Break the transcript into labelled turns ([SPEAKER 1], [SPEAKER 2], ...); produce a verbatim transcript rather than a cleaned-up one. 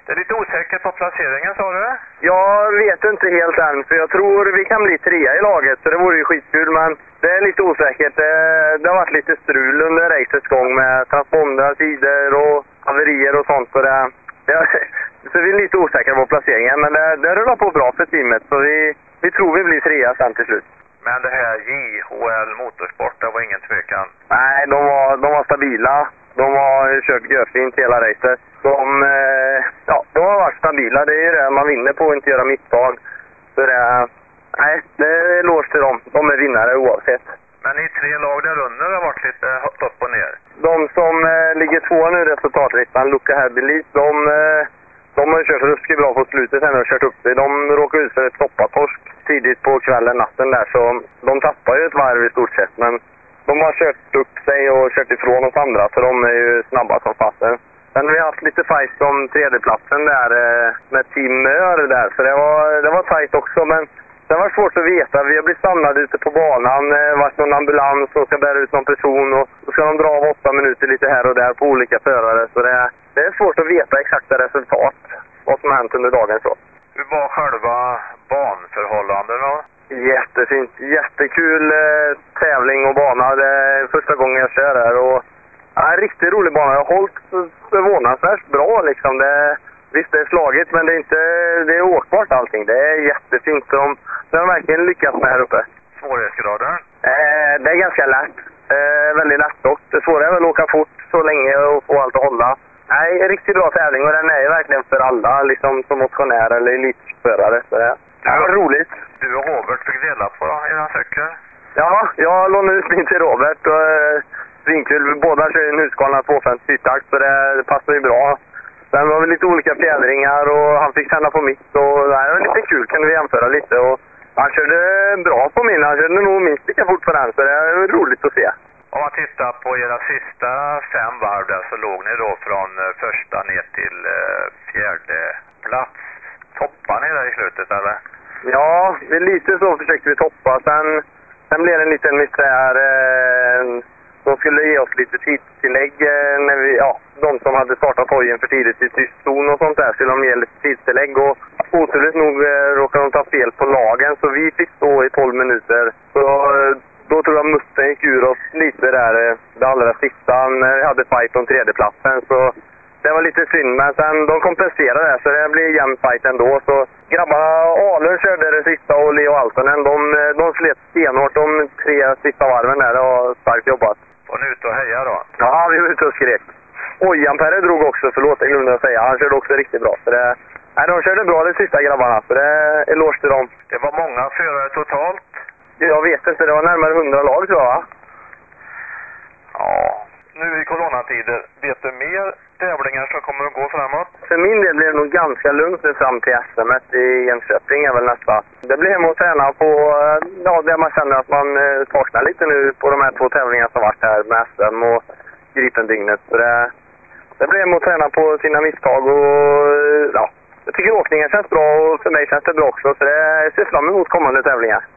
[SPEAKER 1] Det är lite osäkert på placeringen, sa du?
[SPEAKER 2] Jag vet inte helt än, för jag tror vi kan bli trea i laget, så det vore ju skitkul, men det är lite osäkert. Det, det har varit lite strul under racets gång med transpondrar, tider och haverier och sånt, så det, det, så vi är lite osäkra på placeringen, men det, det rullar på bra för teamet, så vi, vi tror vi blir trea sen till slut.
[SPEAKER 1] Men det här J H L Motorsport, det var ingen tvekan?
[SPEAKER 2] Nej, de var, de var stabila. De har kört görfint hela racet. De, eh, ja, de har varit stabila. Det är ju det man vinner på att inte göra misstag. Så det, nej, det är lås till dem. De är vinnare oavsett.
[SPEAKER 1] Men i tre lag där under har varit lite upp och ner?
[SPEAKER 2] De som eh, ligger två nu i resultatlistan, Luca Herbelis, de, eh, de har kört ruskigt bra på slutet här och kört upp sig. De råkade ut för ett toppatorsk tidigt på kvällen, natten där, så de tappar ju ett varv i stort sett, men de har kört upp sig och kört ifrån oss andra, så de är ju snabba som fasen. Sen har vi haft lite fight om tredjeplatsen där eh, med Team Mör där, så det var, det var tajt också, men det var svårt att veta. Vi har blivit samlade ute på banan, eh, varit någon ambulans och ska bära ut någon person, och då ska de dra av åtta minuter lite här och där på olika förare, så det, det är svårt att veta exakta resultat, vad som har hänt under dagen så.
[SPEAKER 1] Hur var själva banförhållandena?
[SPEAKER 2] Jättefint, jättekul eh, tävling och bana. Det är första gången jag kör här, och ja, en riktigt rolig bana. Jag har hållit förvånansvärt bra liksom. Det, visst, det är slagit, men det är inte, det är åkbart allting. Det är jättefint. De, de har verkligen lyckats med här uppe.
[SPEAKER 1] Svårighetsgraden?
[SPEAKER 2] Eh, det är ganska lätt. Eh, väldigt lätt dock. Det svåra är väl att åka fort så länge och få allt att hålla. Nej, en riktigt bra tävling, och den är ju verkligen för alla, liksom som motionär eller elitförare. Så det ja, var roligt.
[SPEAKER 1] Du och Robert fick dela på era cyklar?
[SPEAKER 2] Ja, jag lånade ut min till Robert och eh, svinkul. Båda kör ju en Husqvarna tvåhundrafemtio fyrtakt, så det, det passar ju bra. Sen var vi lite olika fjädringar och han fick känna på mitt, och det var lite kul, kunde vi jämföra lite. Och han körde bra på min, han körde nog minst lika fort på den, så det är roligt att se.
[SPEAKER 1] Om man tittar på era sista fem varv där, så låg ni då från första ner till eh, fjärde plats. Toppar ni där i slutet, eller?
[SPEAKER 2] Ja, lite så försökte vi toppa. Sen, sen blev det en liten misär. Eh, de skulle ge oss lite tidstillägg. Eh, när vi, ja, de som hade startat hojen för tidigt i tyst zon och sånt där, skulle de ge lite tidstillägg. Och oturligt nog eh, råkade de ta fel på lagen, så vi fick stå i tolv minuter. Så eh, då tror jag Musten gick ur oss lite där, eh, det allra sista. När vi hade fight om tredjeplatsen, så det var lite synd, men sen de kompenserade det, så det blev jämn fight ändå. Så grabbarna, Alun körde det sista och Leo Altonen, de, de slet stenhårt de tre sista varven där. Det var starkt jobbat.
[SPEAKER 1] Och nu ut och heja då?
[SPEAKER 2] Ja, vi var ute och skrek. Ojan-Perre drog också, förlåt jag glömde att säga. Han körde också riktigt bra. Så det, nej, de körde bra de sista grabbarna, så det är eloge till dem.
[SPEAKER 1] Det var många förare totalt?
[SPEAKER 2] Jag vet inte, det var närmare hundra lag tror jag, va?
[SPEAKER 1] Ja. Nu i coronatider, vet du mer tävlingar som kommer att gå framåt?
[SPEAKER 2] För min del blir det nog ganska lugnt nu fram till S M i Jönköping är väl nästa. Det blir hem och träna på, ja, där man känner att man eh, saknar lite nu på de här två tävlingarna som varit här med S M och Gripendygnet. Så det, det blir hem och träna på sina misstag, och ja, jag tycker åkningen känns bra, och för mig känns det bra också. Så det, jag ser fram emot kommande tävlingar.